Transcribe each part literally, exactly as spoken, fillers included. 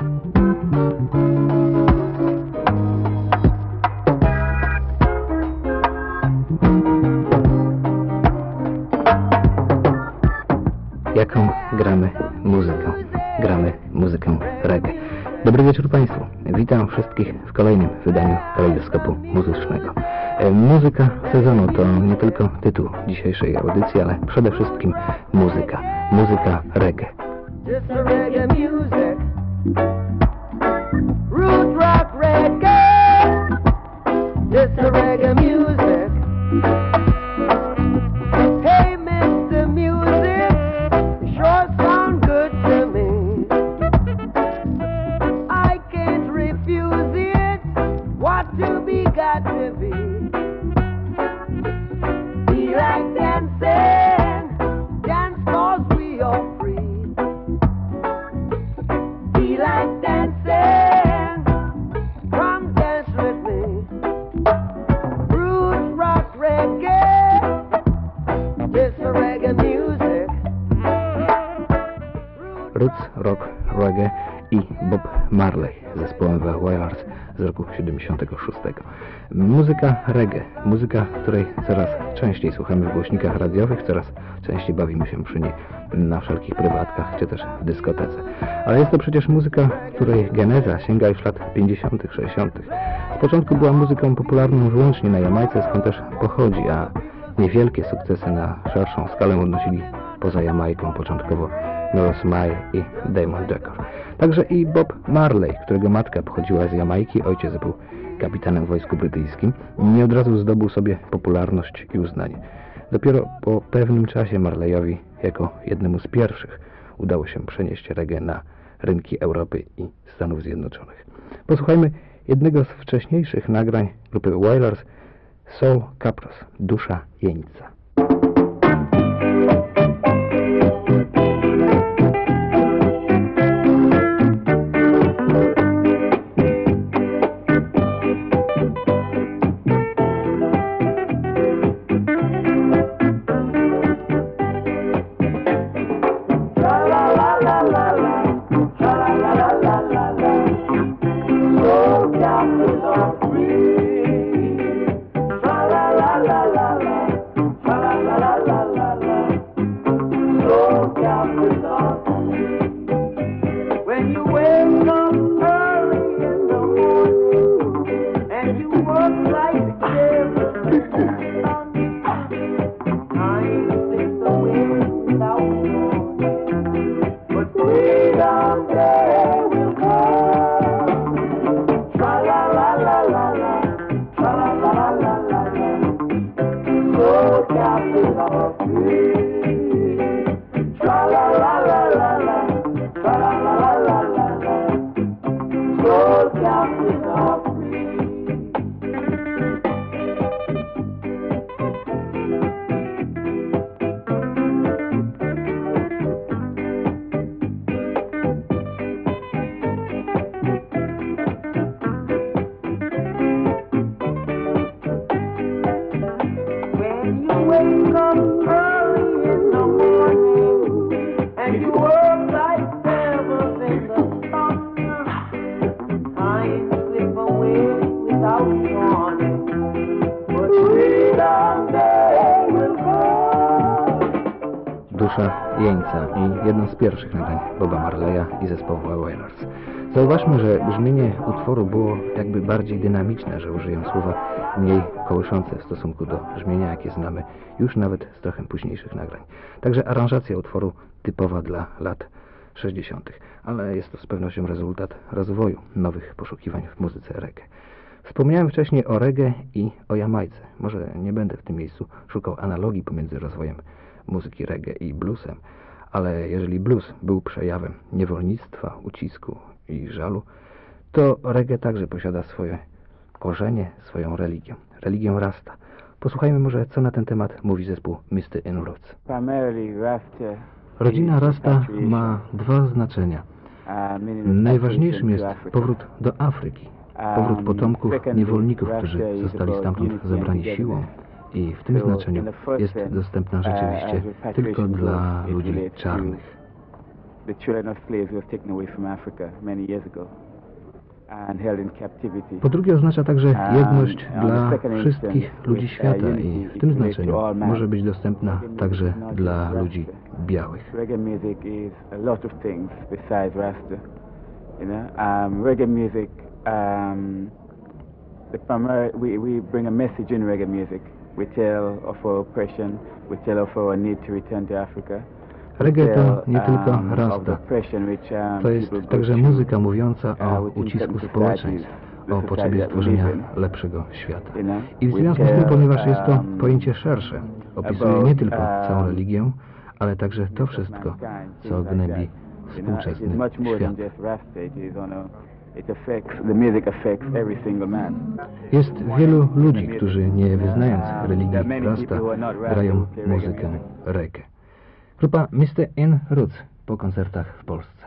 Jaką gramy muzykę? Gramy muzykę reggae. Dobry wieczór Państwu. Witam wszystkich w kolejnym wydaniu Kalejdoskopu Muzycznego. E, muzyka sezonu to nie tylko tytuł dzisiejszej audycji, ale przede wszystkim muzyka. Muzyka reggae. Just the reggae music, root rock reggae. Just the reggae music. Hey, mister Music, you sure sound good to me. I can't refuse it. What to be got to be. Be like dancing, dance 'cause we are free. Be like dancing, come dance with me. Roots rock reggae, it's the reggae music. Roots rock reggae i Bob Marley z zespołem The Wailers z roku siedemdziesiątego szóstego. Muzyka reggae, muzyka, której coraz częściej słuchamy w głośnikach radiowych, coraz częściej bawimy się przy niej na wszelkich prywatkach, czy też w dyskotece. Ale jest to przecież muzyka, której geneza sięga już lat pięćdziesiątych, sześćdziesiątych. Z początku była muzyką popularną wyłącznie na Jamajce, skąd też pochodzi, a niewielkie sukcesy na szerszą skalę odnosili poza Jamajką, początkowo Norris May i Damon Decker. Także i Bob Marley, którego matka pochodziła z Jamajki, ojciec był kapitanem w wojsku brytyjskim, nie od razu zdobył sobie popularność i uznanie. Dopiero po pewnym czasie Marleyowi, jako jednemu z pierwszych, udało się przenieść reggae na rynki Europy i Stanów Zjednoczonych. Posłuchajmy jednego z wcześniejszych nagrań grupy Wailers, Soul Capros, Dusza Jeńca. Dusza Jeńca i jedno z pierwszych nagrań Boba Marleya i zespołu Wailers. Zauważmy, że brzmienie utworu było jakby bardziej dynamiczne, że użyję słowa mniej kołyszące w stosunku do brzmienia, jakie znamy już nawet z trochę późniejszych nagrań. Także aranżacja utworu typowa dla lat sześćdziesiątych. Ale jest to z pewnością rezultat rozwoju nowych poszukiwań w muzyce reggae. Wspomniałem wcześniej o reggae i o Jamajce. Może nie będę w tym miejscu szukał analogii pomiędzy rozwojem muzyki reggae i bluesem, ale jeżeli blues był przejawem niewolnictwa, ucisku i żalu, to reggae także posiada swoje korzenie, swoją religię, religię Rasta. Posłuchajmy może, co na ten temat mówi zespół mister In Roots. Rodzina Rasta ma dwa znaczenia. Najważniejszym jest powrót do Afryki, powrót potomków niewolników, którzy zostali stamtąd zabrani siłą. I w tym znaczeniu jest dostępna rzeczywiście tylko dla ludzi czarnych. the children of slaves who were taken away from Africa many years ago and held in captivity. Po drugie oznacza także Um, jedność on the dla second wszystkich instance, ludzi with, uh, świata unity, i w it tym relates znaczeniu to all man. może być dostępna Reggae music także is not dla just ludzi Rasta. białych. Reggae music is a lot of things besides Rasta. You know, um, reggae music, um, the primary, we, we bring a message in reggae music. We tell of our oppression, we tell of our need to return to Africa. We Reggae to tell, nie tylko um, of the Rasta. oppression which, um, To jest people go także through, muzyka mówiąca uh, o within ucisku certain społeczeństw, societies, the o society potrzebie that we stworzenia live in. lepszego świata. You know, I w we związku z tym, tell, ponieważ jest to um, pojęcie szersze, opisuje about, nie tylko um, całą religię, ale także to wszystko, co gnębi You know, it is współczesny much more świat. than just Rasta. It is on a, it affects, the music affects every single man. Jest wielu ludzi, którzy nie wyznając religii Rasta, grają muzykę reggae. Grupa mister In Roots po koncertach w Polsce.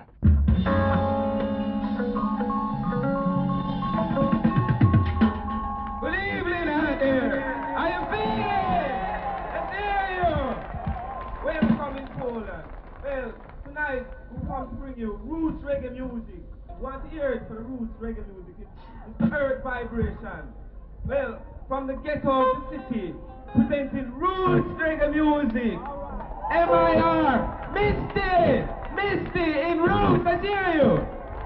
Good evening out there. How you feeling? Let's hear you. Welcome in Poland. Well, tonight we come to bring you roots reggae music. You want to hear it for the roots reggae music. It's, it's the earth vibration. Well, from the ghetto of the city, presenting roots reggae music. M I R, Misty, Misty in Roots. Let's hear you.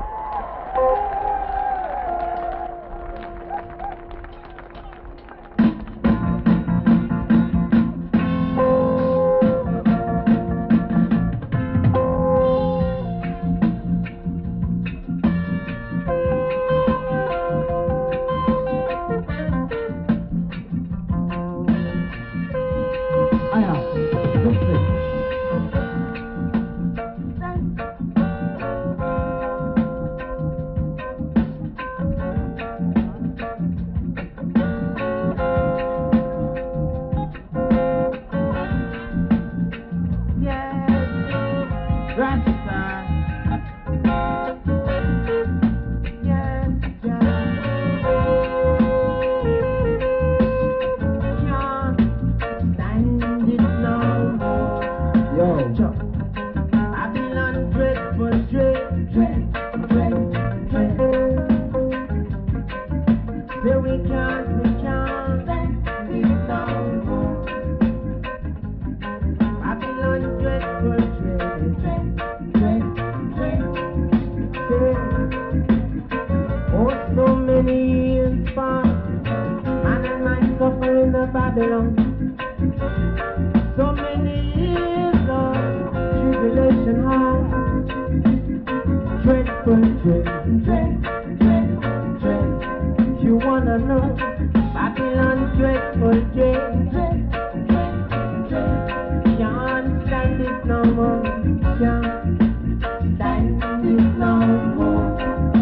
So many years of tribulation high, dreadful, dread, dread, dread, dread. You wanna know Babylon dreadful, dread, dread, dread, dread. Can't stand it no more, can't stand it no more.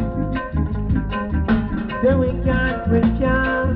So we can't, we can't.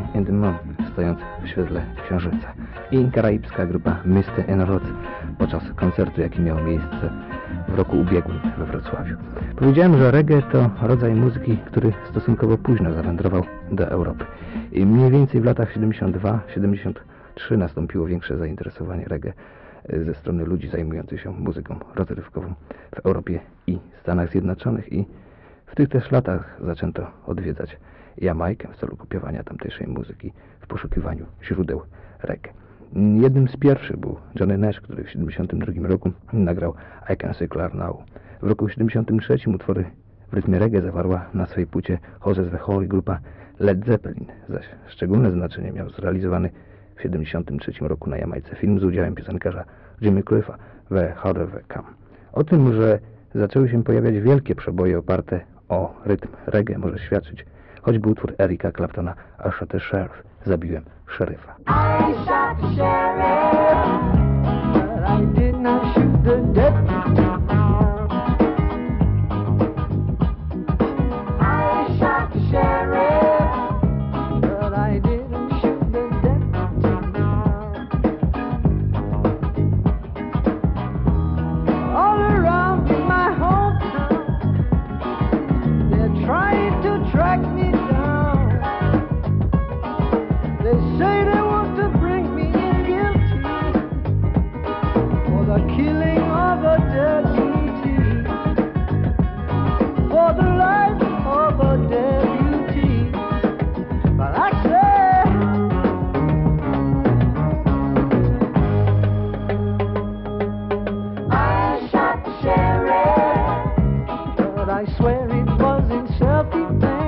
in the Moon, stojąc w świetle księżyca. I karaibska grupa Misty and Roots podczas koncertu, jaki miał miejsce w roku ubiegłym we Wrocławiu. Powiedziałem, że reggae to rodzaj muzyki, który stosunkowo późno zawędrował do Europy. I mniej więcej w latach siedemdziesiątym drugim siedemdziesiątym trzecim nastąpiło większe zainteresowanie reggae ze strony ludzi zajmujących się muzyką rozrywkową w Europie i Stanach Zjednoczonych, i w tych też latach zaczęto odwiedzać Jamajkę w celu kopiowania tamtejszej muzyki w poszukiwaniu źródeł reggae. Jednym z pierwszych był Johnny Nash, który w siedemdziesiątym drugim roku nagrał I Can See Clear Now. W roku siedemdziesiątym trzecim utwory w rytmie reggae zawarła na swojej płycie Horses the Holy grupa Led Zeppelin, zaś szczególne znaczenie miał zrealizowany w siedemdziesiątym trzecim roku na Jamajce film z udziałem piosenkarza Jimmy Cliffa, The Harder They Come. O tym, że zaczęły się pojawiać wielkie przeboje oparte o rytm reggae, może świadczyć choćby utwór Erika Claptona I Shot the Sheriff, zabiłem szeryfa. I shot the sheriff, but I did not shoot the deputy. I shot the sheriff, but I didn't shoot the deputy. All around in my hometown, they're trying to track me down. They say they want to bring me in guilty for the killing of a deputy, for the life of a deputy. But I say, I shot the sheriff, but I swear it was in self-defense.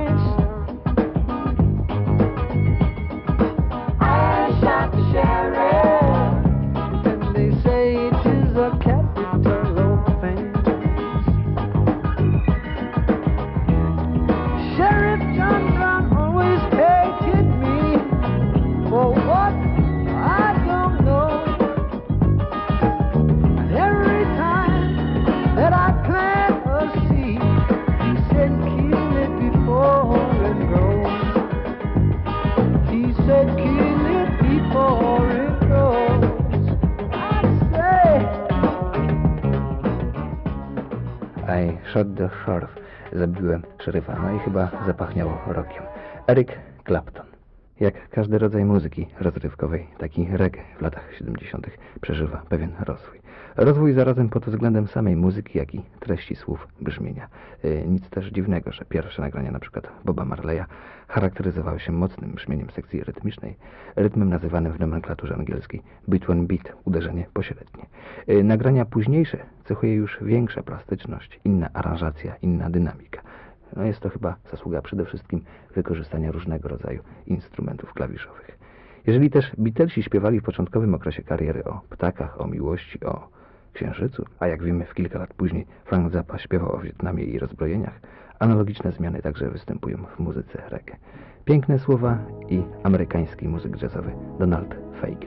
I Shot the Sheriff, zabiłem szeryfa, no i chyba zapachniało rokiem. Eric Clapton. Jak każdy rodzaj muzyki rozrywkowej, taki reggae w latach siedemdziesiątych przeżywa pewien rozwój. Rozwój zarazem pod względem samej muzyki, jak i treści słów, brzmienia. Yy, nic też dziwnego, że pierwsze nagrania np. Boba Marleya charakteryzowały się mocnym brzmieniem sekcji rytmicznej, rytmem nazywanym w nomenklaturze angielskiej beat one beat, uderzenie pośrednie. Yy, nagrania późniejsze cechuje już większa plastyczność, inna aranżacja, inna dynamika. No jest to chyba zasługa przede wszystkim wykorzystania różnego rodzaju instrumentów klawiszowych. Jeżeli też Beatlesi śpiewali w początkowym okresie kariery o ptakach, o miłości, o księżycu, a jak wiemy w kilka lat później Frank Zappa śpiewał o Wietnamie i rozbrojeniach, analogiczne zmiany także występują w muzyce reggae. Piękne słowa i amerykański muzyk jazzowy Donald Fagen.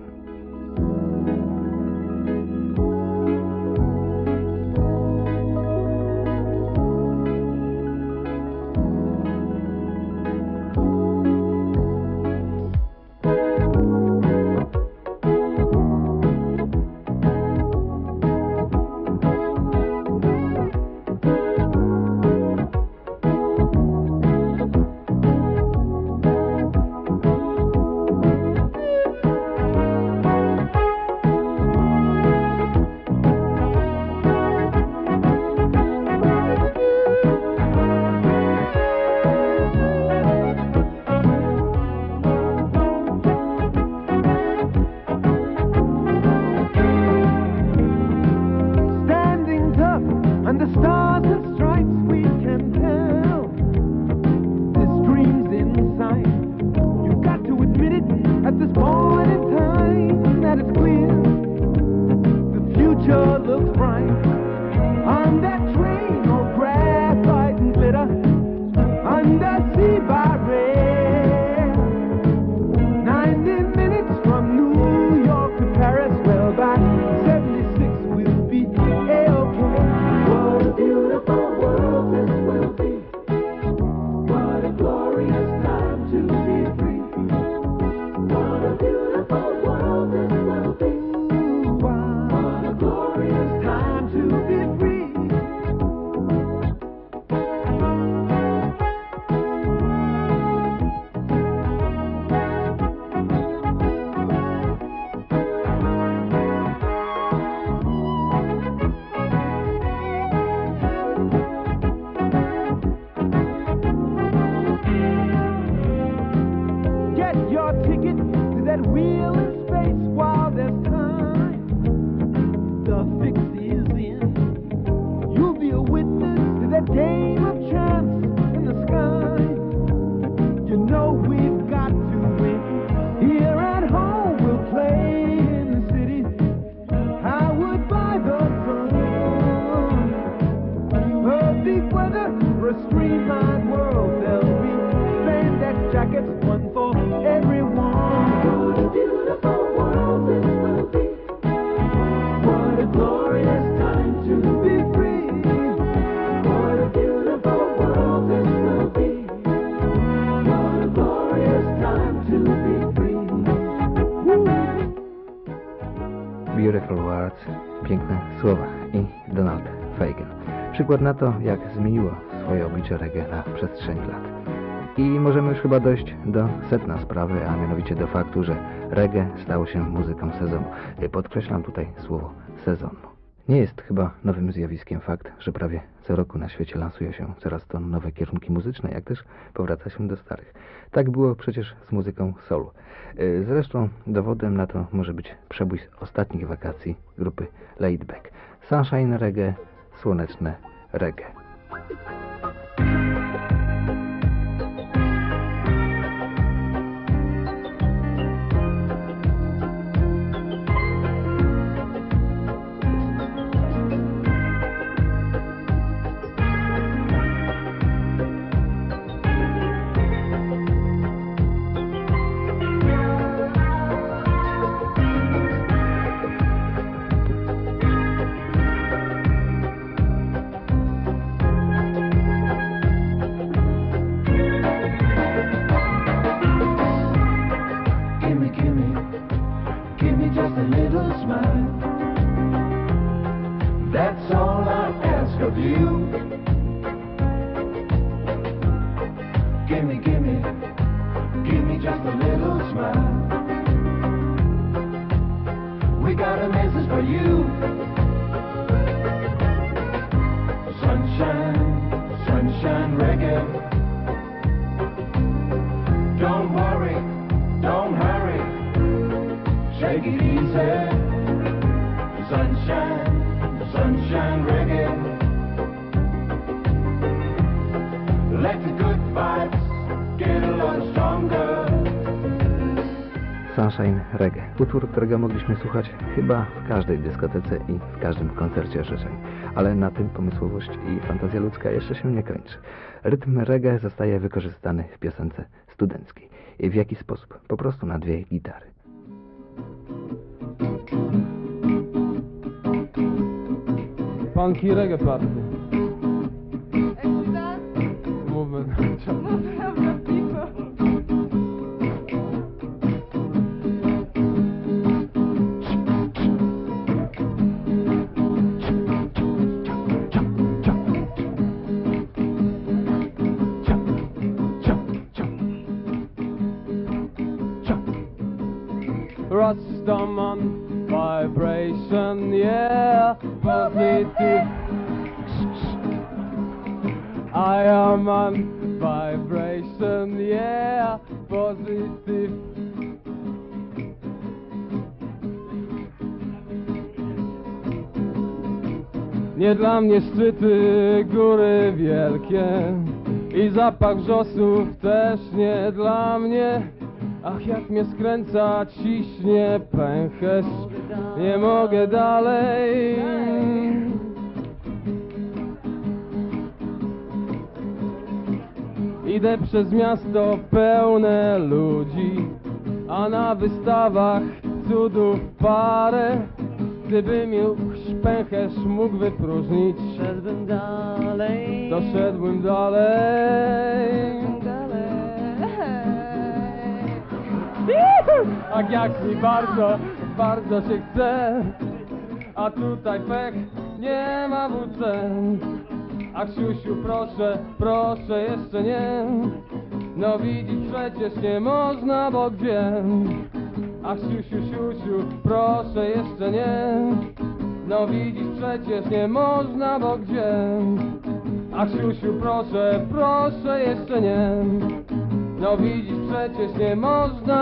Beautiful Words, piękne słowa i Donald Fagen. Przykład na to, jak zmieniło swoje oblicze reggae na przestrzeni lat. I możemy już chyba dojść do sedna sprawy, a mianowicie do faktu, że reggae stało się muzyką sezonu. Podkreślam tutaj słowo sezonu. Nie jest chyba nowym zjawiskiem fakt, że prawie co roku na świecie lansuje się coraz to nowe kierunki muzyczne, jak też powraca się do starych. Tak było przecież z muzyką soul. Zresztą dowodem na to może być przebój z ostatnich wakacji grupy Laid Back. Sunshine reggae, słoneczne reggae. Sunshine reggae. Utwór, którego mogliśmy słuchać chyba w każdej dyskotece i w każdym koncercie życzeń. Ale na tym pomysłowość i fantazja ludzka jeszcze się nie kończy. Rytm reggae zostaje wykorzystany w piosence studenckiej. I w jaki sposób? Po prostu na dwie gitary. Funky reggae party. Movement. Rastaman vibration, yeah, positive. I am on vibration, yeah, positive. Nie dla mnie szczyty, góry wielkie i zapach wrzosów też nie dla mnie. Ach, jak mnie skręca, ciśnie pęcherz, nie mogę dalej. Idę przez miasto pełne ludzi, a na wystawach cudów parę. Gdybym już pęcherz mógł wypróżnić, szedłbym dalej, doszedłbym dalej. Ach, jak mi bardzo, bardzo się chce, a tutaj pech nie ma W C. Ach, siusiu, proszę, proszę, jeszcze nie. No widzisz, przecież nie można, bo gdzie? Ach, siusiu, siusiu, proszę, jeszcze nie. No widzisz, przecież nie można, bo gdzie? Ach, siusiu, proszę, proszę, jeszcze nie. No widzisz, przecież nie można.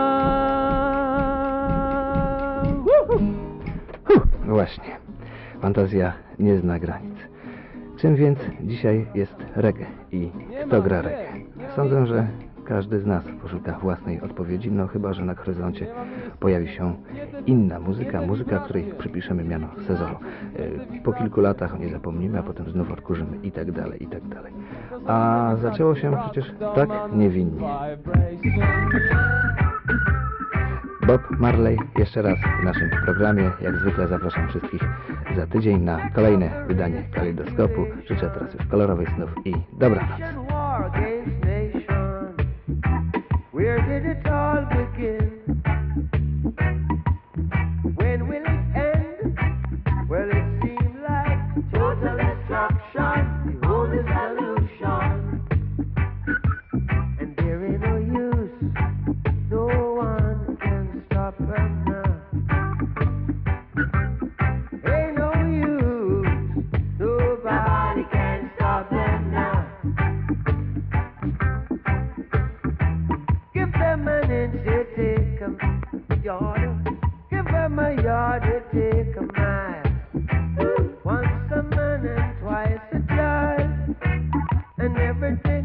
Huh, właśnie. Fantazja nie zna granic. Czym więc dzisiaj jest reggae i kto gra reggae? Sądzę, że każdy z nas poszuka własnej odpowiedzi, no chyba że na horyzoncie pojawi się inna muzyka, muzyka, której przypiszemy miano sezonu. Po kilku latach nie zapomnimy, a potem znów odkurzymy i tak dalej, i tak dalej. A zaczęło się przecież tak niewinnie. Bob Marley jeszcze raz w naszym programie. Jak zwykle zapraszam wszystkich za tydzień na kolejne wydanie Kalejdoskopu. Życzę teraz już kolorowych snów i dobranoc. Where did it all begin? When will it yard. Give them a yard, we take a mile. Once a man and twice a child. And every day